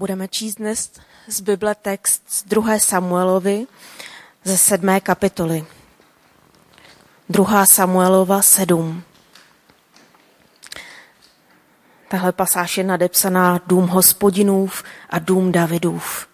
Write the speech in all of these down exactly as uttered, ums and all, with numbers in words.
Budeme číst dnes z Bible text z druhé Samuelovi ze sedmé kapitoly. druhá Samuelova sedm. Tahle pasáž je nadepsaná Dům Hospodinův a Dům Davidův.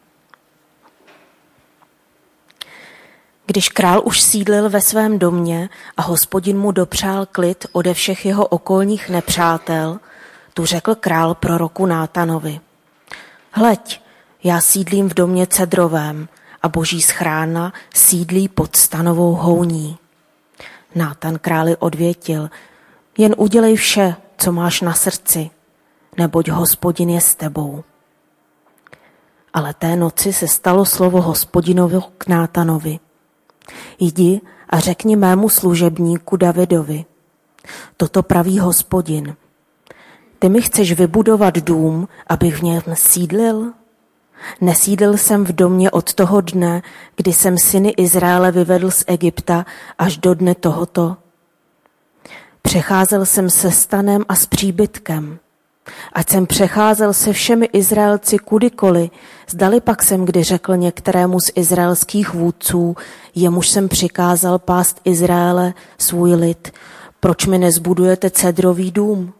Když král už sídlil ve svém domě a Hospodin mu dopřál klid ode všech jeho okolních nepřátel, tu řekl král proroku Nátanovi: Hleď, já sídlím v domě cedrovém a boží schrána sídlí pod stanovou houní. Nátan králi odvětil: Jen udělej vše, co máš na srdci, neboť Hospodin je s tebou. Ale té noci se stalo slovo Hospodinovi k Nátanovi: Jdi a řekni mému služebníku Davidovi: Toto praví Hospodin. Ty mi chceš vybudovat dům, abych v něm sídlil? Nesídlil jsem v domě od toho dne, kdy jsem syny Izraele vyvedl z Egypta, až do dne tohoto. Přecházel jsem se stanem a s příbytkem. Ať jsem přecházel se všemi Izraelci kudykoliv, zdali pak jsem kdy řekl některému z izraelských vůdců, jemuž jsem přikázal pást Izraele, svůj lid: Proč mi nezbudujete cedrový dům?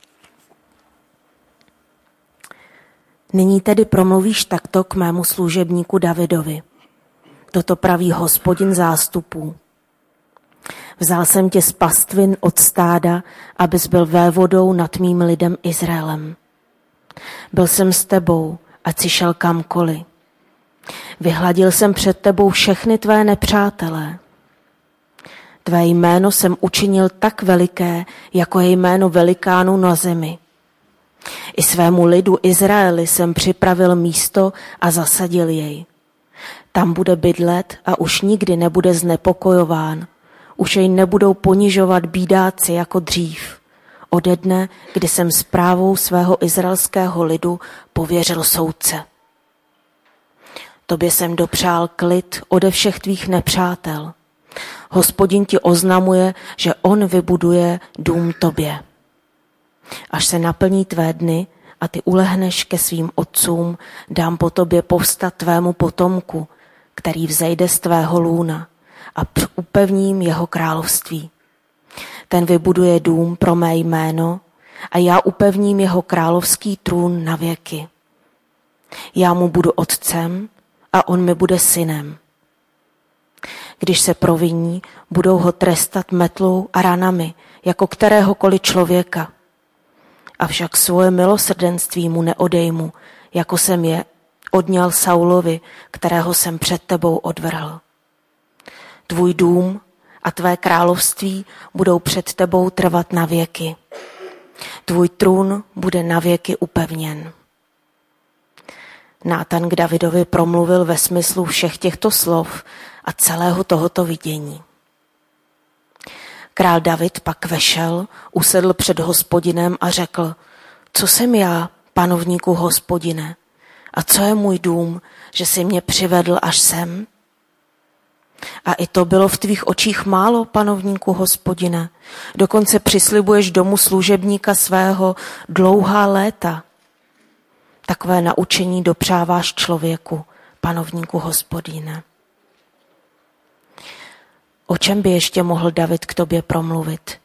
Nyní tedy promluvíš takto k mému služebníku Davidovi: Toto praví Hospodin zástupů. Vzal jsem tě z pastvin od stáda, abys byl vévodou nad mým lidem Izraelem. Byl jsem s tebou, ať si šel kamkoliv. Vyhladil jsem před tebou všechny tvé nepřátelé. Tvé jméno jsem učinil tak veliké, jako je jméno velikánů na zemi. I svému lidu Izraeli jsem připravil místo a zasadil jej. Tam bude bydlet a už nikdy nebude znepokojován. Už jej nebudou ponižovat bídáci jako dřív. Ode dne, kdy jsem správou svého izraelského lidu pověřil soudce. Tobě jsem dopřál klid ode všech tvých nepřátel. Hospodin ti oznamuje, že on vybuduje dům tobě. Až se naplní tvé dny a ty ulehneš ke svým otcům, dám po tobě povstat tvému potomku, který vzejde z tvého lůna, a upevním jeho království. Ten vybuduje dům pro mé jméno a já upevním jeho královský trůn na věky. Já mu budu otcem a on mi bude synem. Když se proviní, budou ho trestat metlou a ranami, jako kteréhokoliv člověka. Avšak svoje milosrdenství mu neodejmu, jako jsem je odňal Saulovi, kterého jsem před tebou odvrhl. Tvůj dům a tvé království budou před tebou trvat na věky. Tvůj trůn bude na věky upevněn. Nátan k Davidovi promluvil ve smyslu všech těchto slov a celého tohoto vidění. Král David pak vešel, usedl před Hospodinem a řekl: Co jsem já, panovníku Hospodine, a co je můj dům, že jsi mě přivedl až sem? A i to bylo v tvých očích málo, panovníku Hospodine. Dokonce přislibuješ domu služebníka svého dlouhá léta. Takové naučení dopřáváš člověku, panovníku Hospodine. O čem by ještě mohl David k tobě promluvit?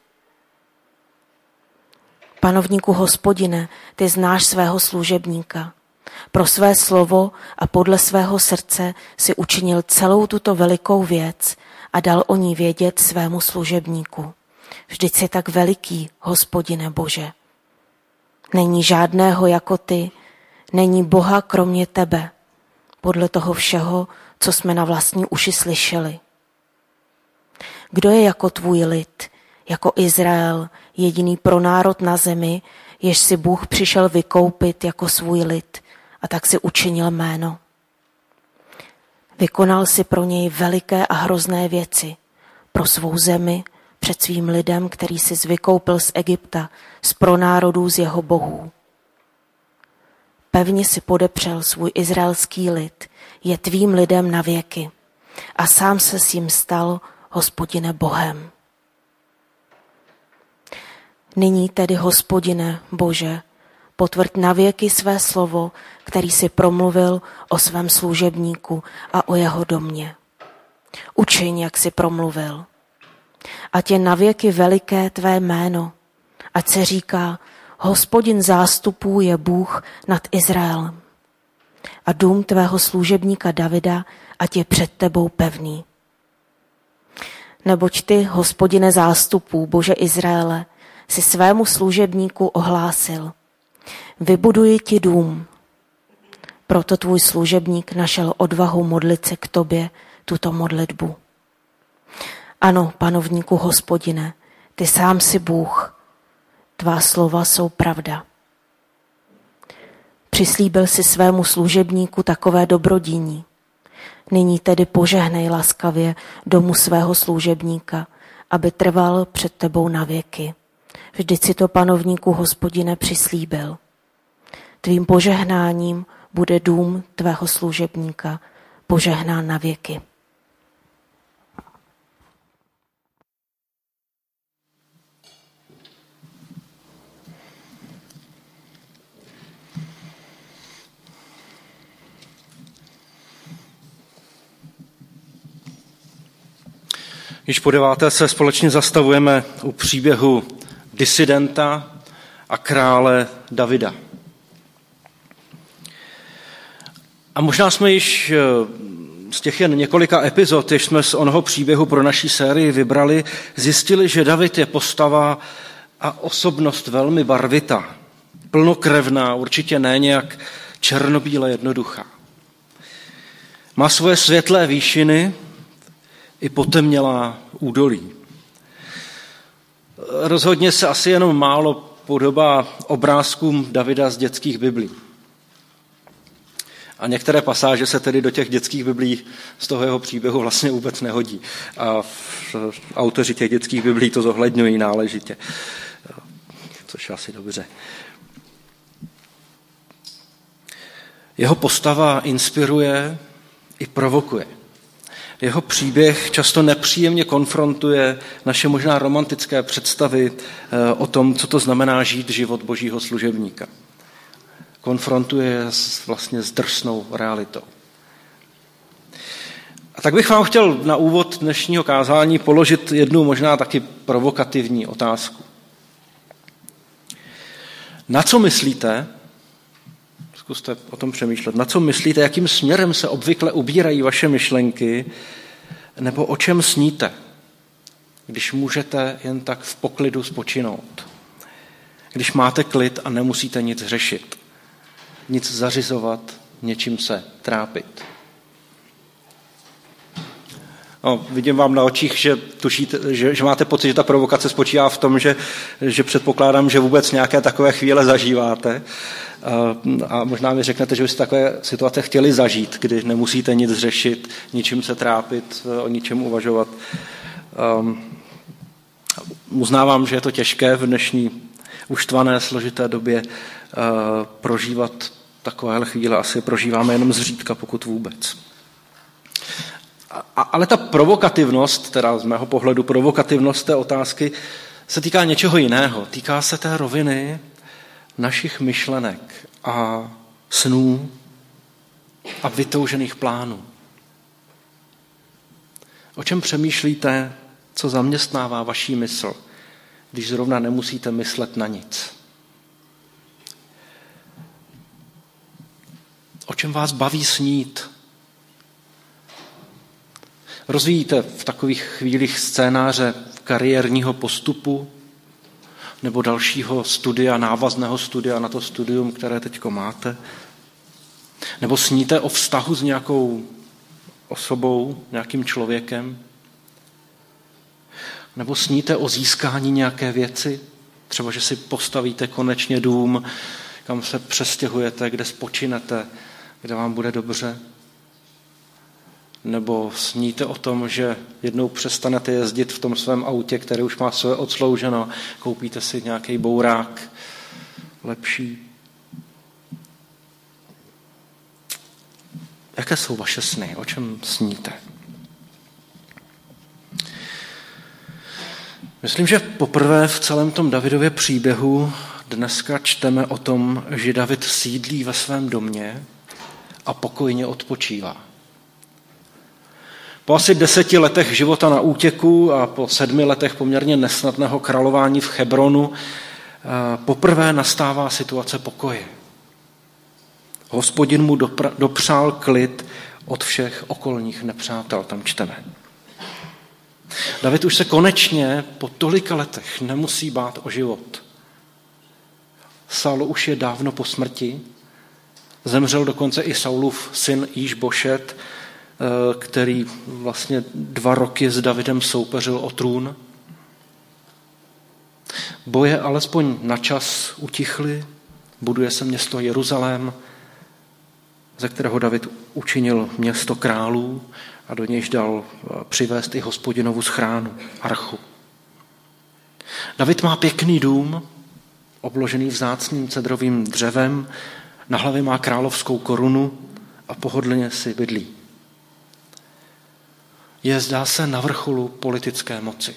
Panovníku Hospodine, ty znáš svého služebníka. Pro své slovo a podle svého srdce si učinil celou tuto velikou věc a dal o ní vědět svému služebníku. Vždyť jsi tak veliký, Hospodine Bože. Není žádného jako ty, není Boha kromě tebe, podle toho všeho, co jsme na vlastní uši slyšeli. Kdo je jako tvůj lid, jako Izrael, jediný pronárod na zemi, jež si Bůh přišel vykoupit jako svůj lid, a tak si učinil jméno. Vykonal si pro něj veliké a hrozné věci, pro svou zemi, před svým lidem, který si vykoupil z Egypta, z pronárodů z jeho bohů. Pevně si podepřel svůj izraelský lid, je tvým lidem na věky, a sám se s jim stal, Hospodine, Bohem. Nyní tedy, Hospodine Bože, potvrď navěky své slovo, který si promluvil o svém služebníku a o jeho domě. Učiň, jak si promluvil. Ať je navěky veliké tvé jméno, ať se říká, Hospodin zástupů je Bůh nad Izraelem. A dům tvého služebníka Davida, ať je před tebou pevný. Neboť ty, Hospodine zástupů, Bože Izraele, si svému služebníku ohlásil. Vybuduji ti dům. Proto tvůj služebník našel odvahu modlit se k tobě tuto modlitbu. Ano, panovníku Hospodine, ty sám si Bůh, tvá slova jsou pravda. Přislíbil si svému služebníku takové dobrodíní. Nyní tedy požehnej laskavě domu svého služebníka, aby trval před tebou na věky. Vždyť si to, panovníku Hospodine, přislíbil. Tvým požehnáním bude dům tvého služebníka požehnán na věky. Již po deváté se společně zastavujeme u příběhu disidenta a krále Davida. A možná jsme již z těch jen několika epizod, jež jsme z onoho příběhu pro naší sérii vybrali, zjistili, že David je postava a osobnost velmi barvitá, plnokrevná, určitě ne nějak černobíle jednoduchá. Má svoje světlé výšiny i potemnělá údolí. Rozhodně se asi jenom málo podobá obrázkům Davida z dětských biblí. A některé pasáže se tedy do těch dětských biblí z toho jeho příběhu vlastně vůbec nehodí. A autoři těch dětských biblí to zohledňují náležitě. Což je asi dobře. Jeho postava inspiruje i provokuje. Jeho příběh často nepříjemně konfrontuje naše možná romantické představy o tom, co to znamená žít život božího služebníka. Konfrontuje vlastně s drsnou realitou. A tak bych vám chtěl na úvod dnešního kázání položit jednu možná taky provokativní otázku. Na co myslíte, zkuste o tom přemýšlet, na co myslíte, jakým směrem se obvykle ubírají vaše myšlenky, nebo o čem sníte, když můžete jen tak v poklidu spočinout, když máte klid a nemusíte nic řešit, nic zařizovat, něčím se trápit. No, vidím vám na očích, že tušíte, že, že máte pocit, že ta provokace spočívá v tom, že, že předpokládám, že vůbec nějaké takové chvíle zažíváte. A možná mi řeknete, že byste takové situace chtěli zažít, kdy nemusíte nic řešit, ničím se trápit, o ničem uvažovat. Um, uznávám, že je to těžké v dnešní uštvané, složité době uh, prožívat takové chvíle. Asi prožíváme jenom zřídka, pokud vůbec. A, ale ta provokativnost, teda z mého pohledu provokativnost té otázky, se týká něčeho jiného. Týká se té roviny našich myšlenek a snů a vytoužených plánů. O čem přemýšlíte, co zaměstnává vaší mysl, když zrovna nemusíte myslet na nic? O čem vás baví snít? Rozvíjíte v takových chvílích scénáře kariérního postupu nebo dalšího studia, návazného studia na to studium, které teďko máte? Nebo sníte o vztahu s nějakou osobou, nějakým člověkem? Nebo sníte o získání nějaké věci? Třeba, že si postavíte konečně dům, kam se přestěhujete, kde spočinete, kde vám bude dobře? Nebo sníte o tom, že jednou přestanete jezdit v tom svém autě, které už má své odslouženo, koupíte si nějaký bourák lepší? Jaké jsou vaše sny? O čem sníte? Myslím, že poprvé v celém tom Davidově příběhu dneska čteme o tom, že David sídlí ve svém domě a pokojně odpočívá. Po asi deseti letech života na útěku a po sedmi letech poměrně nesnadného králování v Hebronu poprvé nastává situace pokoje. Hospodin mu dopra- dopřál klid od všech okolních nepřátel, tam čteme. David už se konečně po tolika letech nemusí bát o život. Saul už je dávno po smrti, zemřel dokonce i Saulův syn Išbošet, který vlastně dva roky s Davidem soupeřil o trůn. Boje alespoň na čas utichly, buduje se město Jeruzalém, ze kterého David učinil město králů a do nějž dal přivést i Hospodinovu schránu, archu. David má pěkný dům, obložený vzácným cedrovým dřevem, na hlavě má královskou korunu a pohodlně si bydlí. Je, zdá se, na vrcholu politické moci.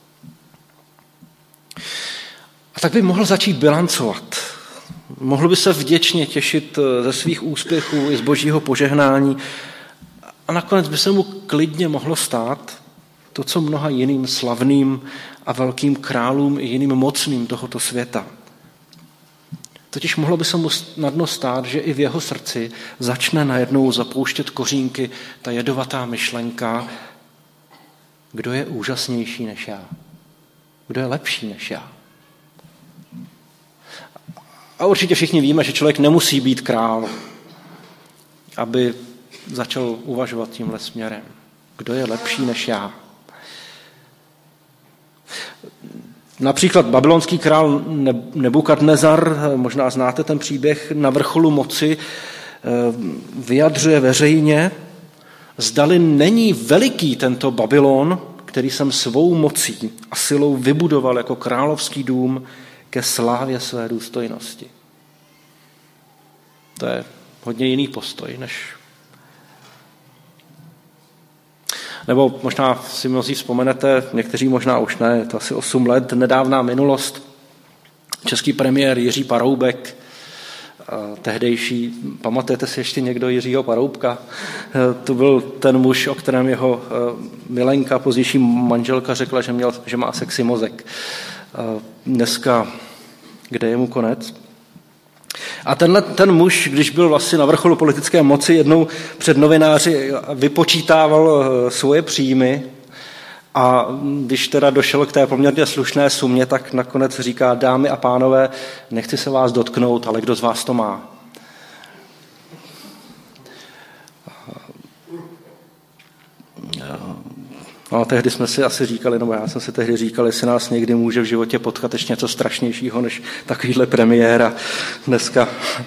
A tak by mohl začít bilancovat. Mohl by se vděčně těšit ze svých úspěchů i z božího požehnání a nakonec by se mu klidně mohlo stát to, co mnoha jiným slavným a velkým králům i jiným mocným tohoto světa. Totiž mohlo by se mu snadno stát, že i v jeho srdci začne najednou zapouštět kořínky ta jedovatá myšlenka, kdo je úžasnější než já, kdo je lepší než já. A určitě všichni víme, že člověk nemusí být král, aby začal uvažovat tímhle směrem. Kdo je lepší než já? Například babylonský král Nebukadnezar, možná znáte ten příběh, na vrcholu moci vyjadřuje veřejně, zdali není veliký tento Babylon, který jsem svou mocí a silou vybudoval jako královský dům ke slávě své důstojnosti. To je hodně jiný postoj, než... Nebo možná si mnozí vzpomenete, někteří možná už ne, je to asi osm let, nedávná minulost. Český premiér Jiří Paroubek, tehdejší, pamatujete si ještě někdo Jiřího Paroubka? To byl ten muž, o kterém jeho milenka, pozdější manželka řekla, že, měl, že má sexy mozek. Dneska, kde je mu konec? A tenhle, ten muž, když byl vlastně na vrcholu politické moci, jednou před novináři vypočítával svoje příjmy a když teda došel k té poměrně slušné sumě, tak nakonec říká: dámy a pánové, nechci se vás dotknout, ale kdo z vás to má? No a tehdy jsme si asi říkali, no já jsem si tehdy říkal, jestli nás někdy může v životě potkat ještě něco strašnějšího než takovýhle premiéra dneska.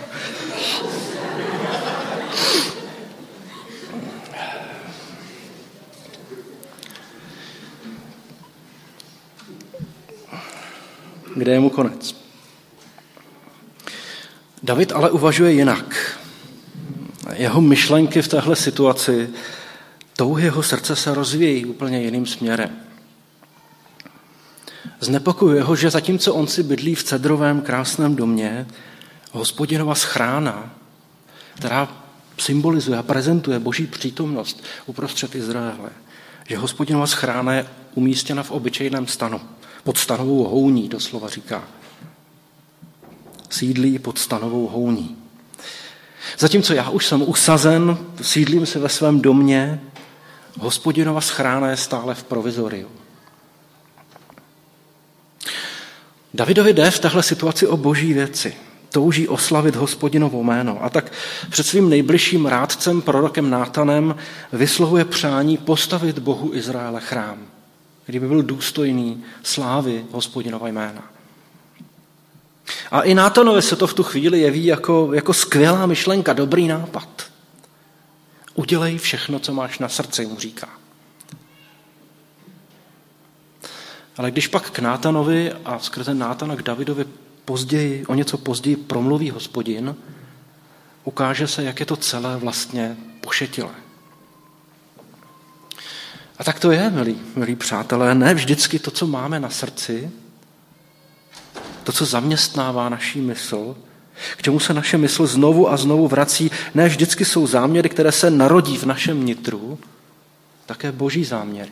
Kde je mu konec? David ale uvažuje jinak. Jeho myšlenky v téhle situaci, touhy jeho srdce se rozvíjí úplně jiným směrem. Znepokojuje ho, že zatímco on si bydlí v cedrovém krásném domě, Hospodinova schrána, která symbolizuje a prezentuje boží přítomnost uprostřed Izraele, že Hospodinova schrána je umístěna v obyčejném stanu, pod stanovou houní, doslova říká. Sídlí pod stanovou houní. Zatímco já už jsem usazen, sídlím si ve svém domě, Hospodinova schrána je stále v provizoriu. Davidovi jde v téhle situaci o boží věci. Touží oslavit Hospodinovo jméno. A tak před svým nejbližším rádcem, prorokem Nátanem, vyslovuje přání postavit Bohu Izraele chrám, který by byl důstojný slávy Hospodinova jména. A i Nátanovi se to v tu chvíli jeví jako, jako skvělá myšlenka, dobrý nápad. Udělej všechno, co máš na srdci, mu říká. Ale když pak k Nátanovi a skrze Nátana k Davidovi později, o něco později promluví Hospodin, ukáže se, jak je to celé vlastně pošetilé. A tak to je, milí, milí přátelé, ne vždycky to, co máme na srdci, to, co zaměstnává naší mysl, k čemu se naše mysl znovu a znovu vrací, ne vždycky jsou záměry, které se narodí v našem nitru, také boží záměry.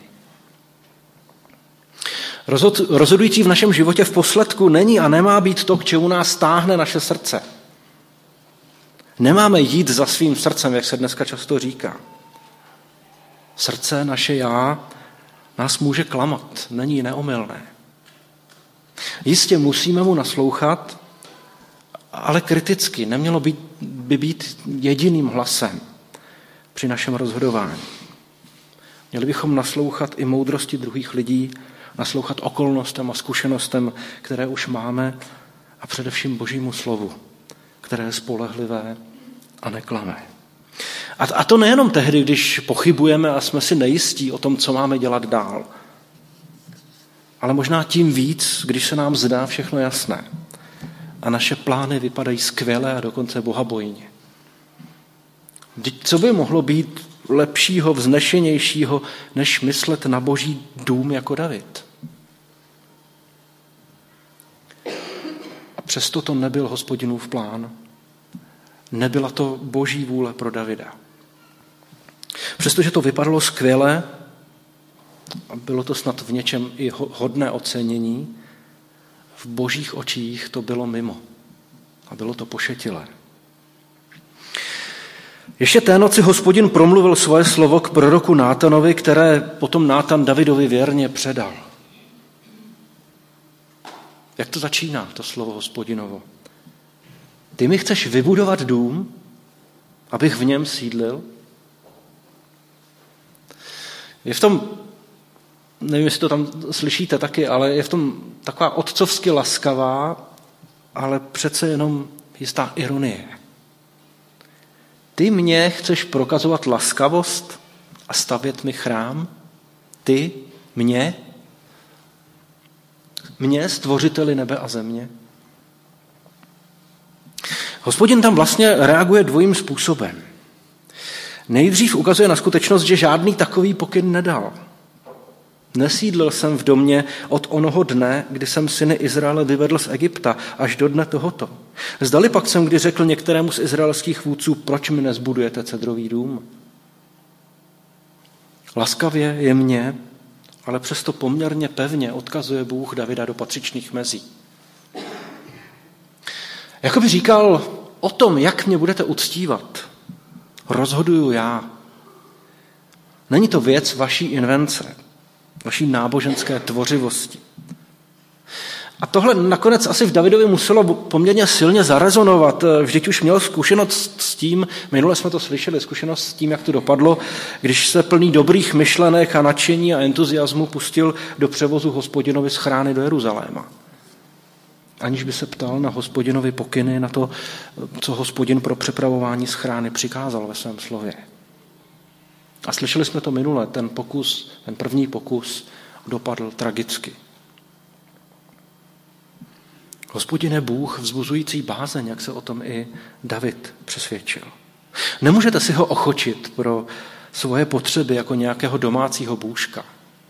Rozhod, rozhodující v našem životě v posledku není a nemá být to, k čemu nás táhne naše srdce. Nemáme jít za svým srdcem, jak se dneska často říká. Srdce, naše já, nás může klamat, není neomylné. Jistě musíme mu naslouchat, ale kriticky, nemělo by, by být jediným hlasem při našem rozhodování. Měli bychom naslouchat i moudrosti druhých lidí, naslouchat okolnostem a zkušenostem, které už máme, a především Božímu slovu, které je spolehlivé a neklame. A, a to nejenom tehdy, když pochybujeme a jsme si nejistí o tom, co máme dělat dál, ale možná tím víc, když se nám zdá všechno jasné a naše plány vypadají skvěle a dokonce bohabojně. Co by mohlo být lepšího, vznešenějšího, než myslet na Boží dům jako David? A přesto to nebyl Hospodinův plán. Nebyla to Boží vůle pro Davida. Přestože to vypadalo skvěle, a bylo to snad v něčem i hodné ocenění, v Božích očích to bylo mimo. A bylo to pošetilé. Ještě té noci Hospodin promluvil svoje slovo k proroku Nátanovi, které potom Nátan Davidovi věrně předal. Jak to začíná, to slovo Hospodinovo? Ty mi chceš vybudovat dům, abych v něm sídlil? Je v tom, nevím, jestli to tam slyšíte taky, ale je v tom taková otcovsky laskavá, ale přece jenom jistá ironie. Ty mě chceš prokazovat laskavost a stavět mi chrám? Ty, mě? Mě, stvořiteli nebe a země? Hospodin tam vlastně reaguje dvojím způsobem. Nejdřív ukazuje na skutečnost, že žádný takový pokyn nedal. Nesídlil jsem v domě od onoho dne, kdy jsem syny Izraele vyvedl z Egypta, až do dne tohoto. Zdali pak jsem kdy řekl některému z izraelských vůdců, proč mi nezbudujete cedrový dům? Laskavě je mně, ale přesto poměrně pevně odkazuje Bůh Davida do patřičných mezí. Jakoby říkal, o tom, jak mě budete uctívat, rozhoduju já. Není to věc vaší invence, vaší náboženské tvořivosti. A tohle nakonec asi v Davidovi muselo poměrně silně zarezonovat. Vždyť už měl zkušenost s tím, minule jsme to slyšeli, zkušenost s tím, jak to dopadlo, když se plný dobrých myšlenek a nadšení a entuziasmu pustil do převozu Hospodinovi z chrány do Jeruzaléma. Aniž by se ptal na Hospodinovi pokyny, na to, co Hospodin pro přepravování z chrány přikázal ve svém slově. A slyšeli jsme to minule, ten pokus, ten první pokus dopadl tragicky. Hospodin je Bůh vzbuzující bázeň, jak se o tom i David přesvědčil. Nemůžete si ho ochočit pro svoje potřeby jako nějakého domácího bůžka.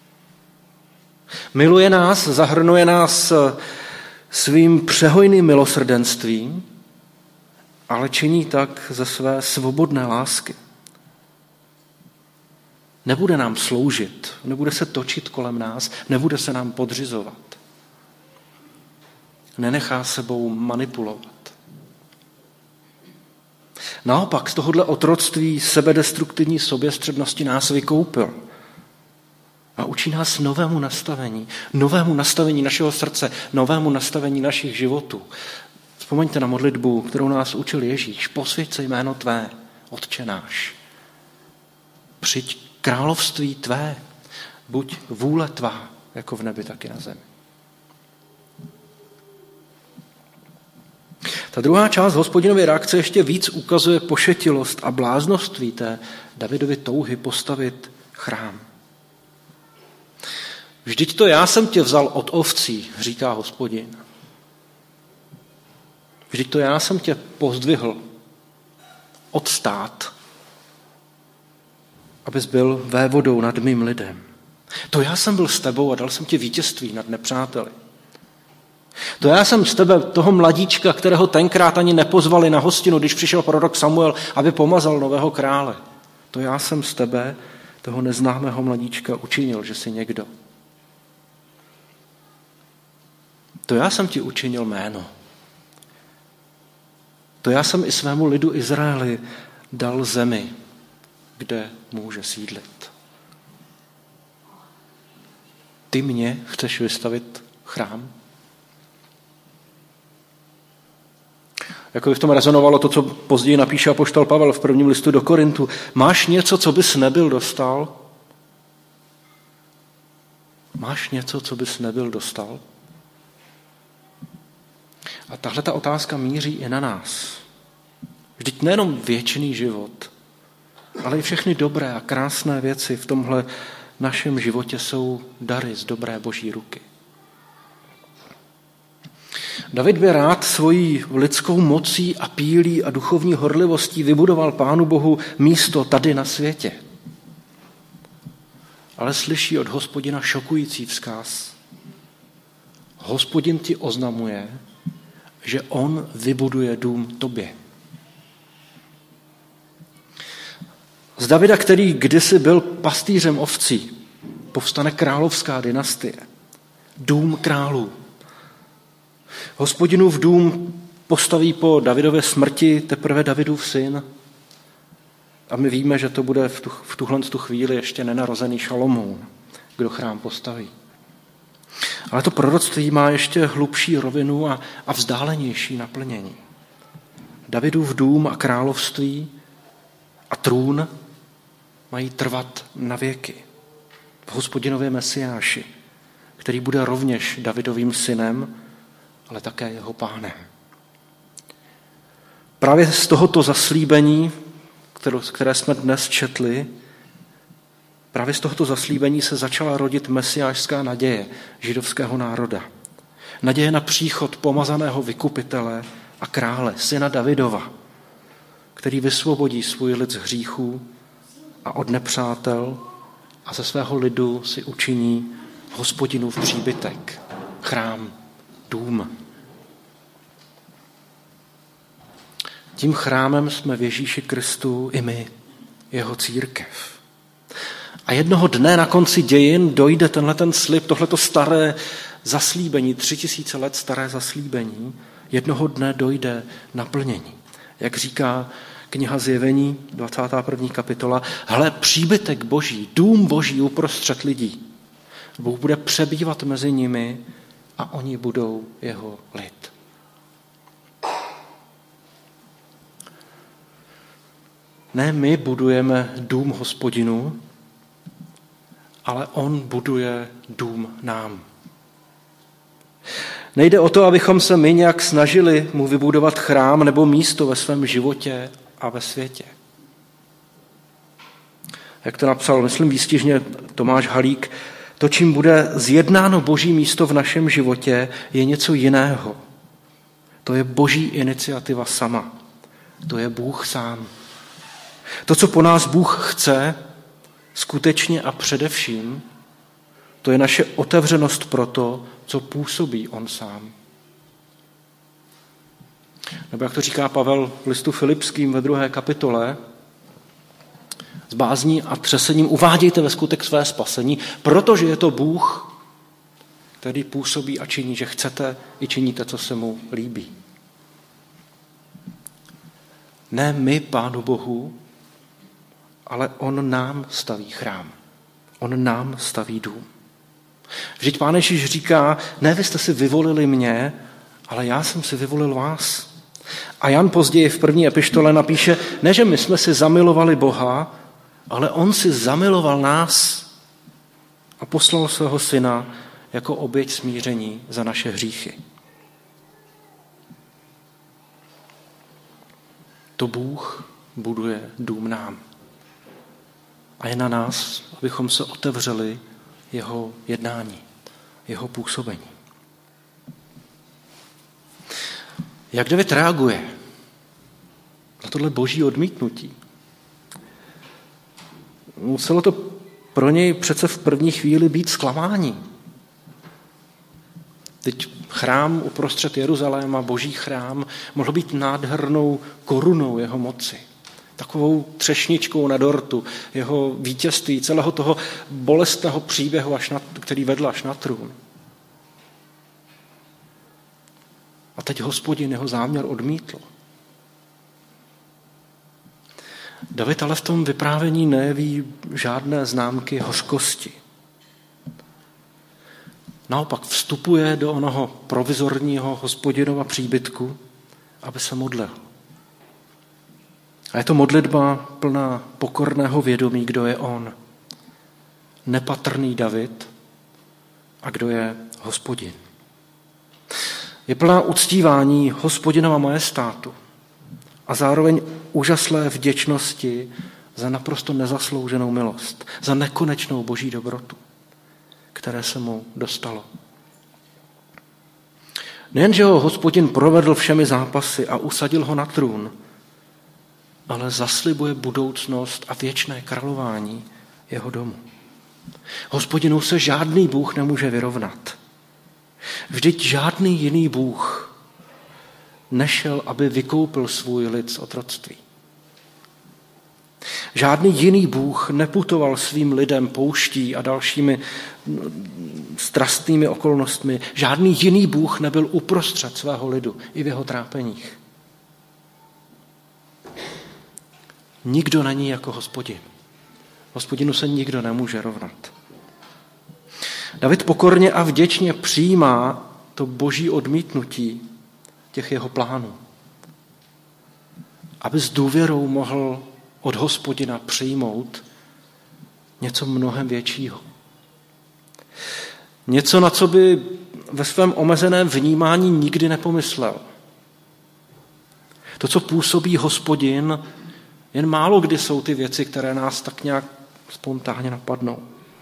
Miluje nás, zahrnuje nás svým přehojným milosrdenstvím, ale činí tak ze své svobodné lásky. Nebude nám sloužit, nebude se točit kolem nás, nebude se nám podřizovat. Nenechá sebou manipulovat. Naopak z tohohle otroctví sebedestruktivní soběstřednosti nás vykoupil a učí nás novému nastavení, novému nastavení našeho srdce, novému nastavení našich životů. Vzpomeňte na modlitbu, kterou nás učil Ježíš. Posvěť se jméno tvé, Otče náš. Přijď království tvé, buď vůle tvá, jako v nebi, tak i na zemi. Ta druhá část Hospodinovy reakce ještě víc ukazuje pošetilost a bláznoství té Davidovy touhy postavit chrám. Vždyť to já jsem tě vzal od ovcí, říká Hospodin. Vždyť to já jsem tě pozdvihl od stát, abys byl vévodou nad mým lidem. To já jsem byl s tebou a dal jsem ti vítězství nad nepřáteli. To já jsem z tebe, toho mladíčka, kterého tenkrát ani nepozvali na hostinu, když přišel prorok Samuel, aby pomazal nového krále. To já jsem z tebe, toho neznámého mladíčka, učinil, že jsi někdo. To já jsem ti učinil jméno. To já jsem i svému lidu Izraeli dal zemi, kde může sídlit. Ty mě chceš vystavit chrám? Jako by v tom rezonovalo to, co později napíše apoštol Pavel v prvním listu do Korintu. Máš něco, co bys nebyl dostal? Máš něco, co bys nebyl dostal? A tahle ta otázka míří i na nás. Vždyť nejenom věčný život, ale i všechny dobré a krásné věci v tomhle našem životě jsou dary z dobré boží ruky. David by rád svojí lidskou mocí a pílí a duchovní horlivostí vybudoval Pánu Bohu místo tady na světě. Ale slyší od Hospodina šokující vzkaz. Hospodin ti oznamuje, že on vybuduje dům tobě. Z Davida, který kdysi byl pastýřem ovcí, povstane královská dynastie. Dům králů. Hospodinův dům postaví po Davidově smrti teprve Davidův syn. A my víme, že to bude v, tu, v tuhle tu chvíli ještě nenarozený Šalomoun, kdo chrám postaví. Ale to proroctví má ještě hlubší rovinu a, a vzdálenější naplnění. Davidův dům a království a trůn mají trvat na věky. V Hospodinově Mesiáši, který bude rovněž Davidovým synem, ale také jeho pánem. Právě z tohoto zaslíbení, které jsme dnes četli, právě z tohoto zaslíbení se začala rodit mesiášská naděje židovského národa. Naděje na příchod pomazaného vykupitele a krále, syna Davidova, který vysvobodí svůj lid z hříchů a od nepřátel a ze svého lidu si učiní Hospodinův příbytek, chrám, dům. Tím chrámem jsme v Ježíši Kristu i my, jeho církev. A jednoho dne na konci dějin dojde tenhle ten slib, tohleto staré zaslíbení, tři tisíce let staré zaslíbení, jednoho dne dojde naplnění. Jak říká kniha Zjevení, dvacátá první kapitola, hle, příbytek Boží, dům Boží uprostřed lidí. Bůh bude přebývat mezi nimi a oni budou jeho lid. Ne my budujeme dům Hospodinu, ale on buduje dům nám. Nejde o to, abychom se my nějak snažili mu vybudovat chrám nebo místo ve svém životě a ve světě. Jak to napsal, myslím výstižně Tomáš Halík, to, čím bude zjednáno Boží místo v našem životě, je něco jiného. To je Boží iniciativa sama. To je Bůh sám. To, co po nás Bůh chce, skutečně a především, to je naše otevřenost pro to, co působí on sám. Nebo jak to říká Pavel v listu Filipským ve druhé kapitole, s bázní a třesením uvádějte ve skutek své spasení, protože je to Bůh, který působí a činí, že chcete i činíte, co se mu líbí. Ne my, Pánu Bohu, ale on nám staví chrám. On nám staví dům. Vždyť Pán Ježíš říká, ne vy jste si vyvolili mě, ale já jsem si vyvolil vás. A Jan později v první epištole napíše, ne, že my jsme si zamilovali Boha, ale on si zamiloval nás a poslal svého syna jako oběť smíření za naše hříchy. To Bůh buduje dům nám. A je na nás, abychom se otevřeli jeho jednání, jeho působení. Jak David reaguje na tohle boží odmítnutí? Muselo to pro něj přece v první chvíli být zklamání. Teď Chrám uprostřed Jeruzaléma, boží chrám, mohl být nádhernou korunou jeho moci. Takovou třešničkou na dortu jeho vítězství, celého toho bolestného příběhu, až na, který vedl až na trůn. A teď Hospodin jeho záměr odmítl. David ale v tom vyprávění nejeví žádné známky hořkosti. Naopak vstupuje do onoho provizorního Hospodinova příbytku, aby se modlil. A je to modlitba plná pokorného vědomí, kdo je on. Nepatrný David a kdo je Hospodin. Je plná uctívání Hospodinova majestátu a zároveň úžaslé vděčnosti za naprosto nezaslouženou milost, za nekonečnou boží dobrotu, které se mu dostalo. Nejenže ho Hospodin provedl všemi zápasy a usadil ho na trůn, ale zaslibuje budoucnost a věčné králování jeho domu. Hospodinu se žádný Bůh nemůže vyrovnat. Vždyť žádný jiný Bůh nešel, aby vykoupil svůj lid z otroctví. Žádný jiný Bůh neputoval svým lidem pouští a dalšími strastnými okolnostmi. Žádný jiný Bůh nebyl uprostřed svého lidu i v jeho trápeních. Nikdo není jako Hospodin. Hospodinu se nikdo nemůže rovnat. David pokorně a vděčně přijímá to boží odmítnutí těch jeho plánů, aby s důvěrou mohl od Hospodina přijmout něco mnohem většího. Něco, na co by ve svém omezeném vnímání nikdy nepomyslel. To, co působí Hospodin, jen málo kdy jsou ty věci, které nás tak nějak spontánně napadnou.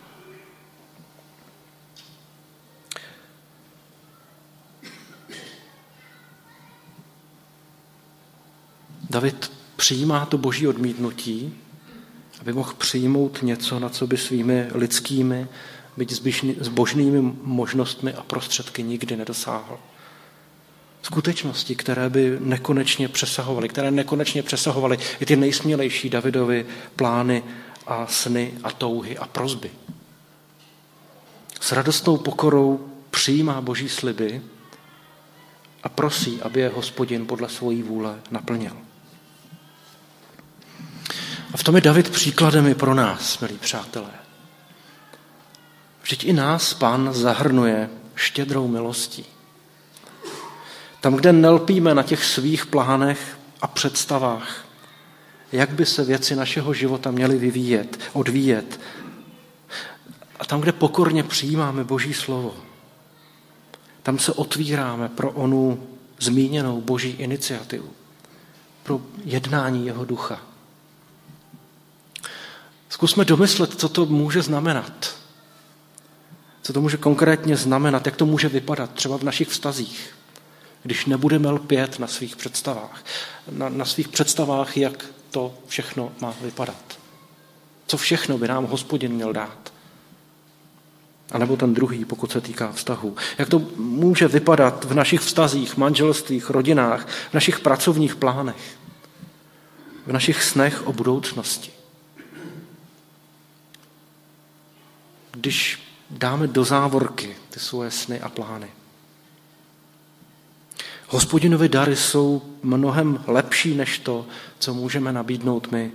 David přijímá to boží odmítnutí, aby mohl přijmout něco, na co by svými lidskými, byť zbožnými možnostmi a prostředky nikdy nedosáhl. Skutečnosti, které by nekonečně přesahovaly, které nekonečně přesahovaly i ty nejsmělejší Davidovy plány a sny a touhy a prosby. S radostnou pokorou přijímá boží sliby a prosí, aby je Hospodin podle svojí vůle naplnil. A v tom je David příkladem i pro nás, milí přátelé. Vždyť i nás Pán zahrnuje štědrou milostí. Tam, kde nelpíme na těch svých plánech a představách, jak by se věci našeho života měly vyvíjet, odvíjet. A tam, kde pokorně přijímáme Boží slovo, tam se otvíráme pro onu zmíněnou Boží iniciativu, pro jednání jeho ducha. Zkusme domyslet, co to může znamenat. Co to může konkrétně znamenat, jak to může vypadat třeba v našich vztazích, když nebudeme lpět na svých představách. Na, na svých představách, jak to všechno má vypadat. Co všechno by nám Hospodin měl dát. A nebo ten druhý, pokud se týká vztahu. Jak to může vypadat v našich vztazích, manželstvích, rodinách, v našich pracovních plánech, v našich snech o budoucnosti. Když dáme do závorky ty svoje sny a plány. Hospodinovi dary jsou mnohem lepší než to, co můžeme nabídnout my.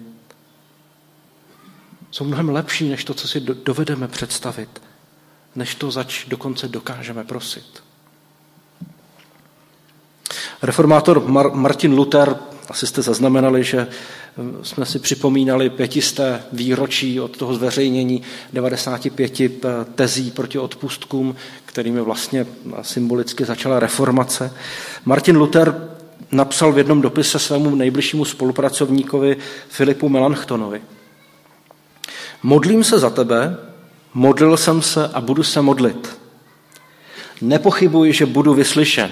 Jsou mnohem lepší než to, co si dovedeme představit, než to, zač dokonce dokážeme prosit. Reformátor Mar- Martin Luther, asi jste zaznamenali, že jsme si připomínali pětisté výročí od toho zveřejnění devadesáti pěti tezí proti odpustkům, kterými vlastně symbolicky začala reformace. Martin Luther napsal v jednom dopise svému nejbližšímu spolupracovníkovi Filipu Melanchtonovi. Modlím se za tebe, modlil jsem se a budu se modlit. Nepochybuji, že budu vyslyšen.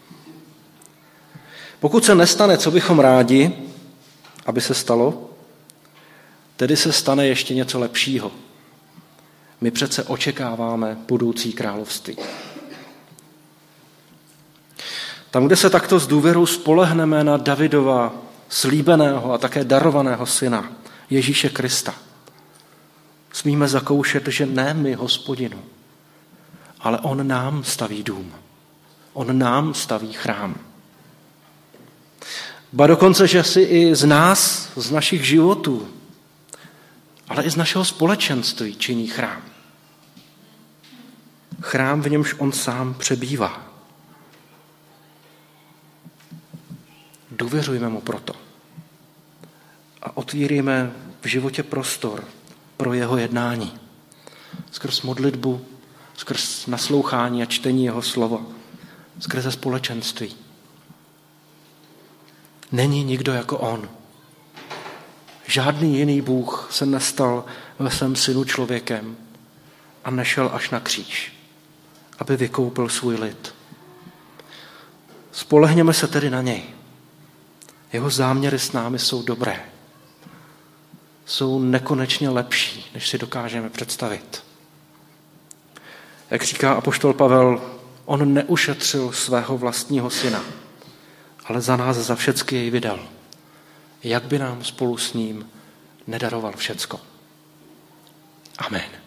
Pokud se nestane, co bychom rádi, aby se stalo, tedy se stane ještě něco lepšího. My přece očekáváme budoucí království. Tam, kde se takto s důvěrou spolehneme na Davidova slíbeného a také darovaného syna, Ježíše Krista, smíme zakoušet, že ne my, Hospodinu, ale on nám staví dům. On nám staví chrám. Ba dokonce, že si i z nás, z našich životů, ale i z našeho společenství činí chrám. Chrám, v němž on sám přebývá. Důvěřujme mu proto. A otvíríme v životě prostor pro jeho jednání. Skrz modlitbu, skrz naslouchání a čtení jeho slova, skrze společenství. Není nikdo jako on. Žádný jiný Bůh se nestal ve svém synu člověkem a nešel až na kříž, aby vykoupil svůj lid. Spolehněme se tedy na něj. Jeho záměry s námi jsou dobré. Jsou nekonečně lepší, než si dokážeme představit. Jak říká apoštol Pavel, on neušetřil svého vlastního syna, ale za nás za všecky jej vydal. Jak by nám spolu s ním nedaroval všecko. Amen.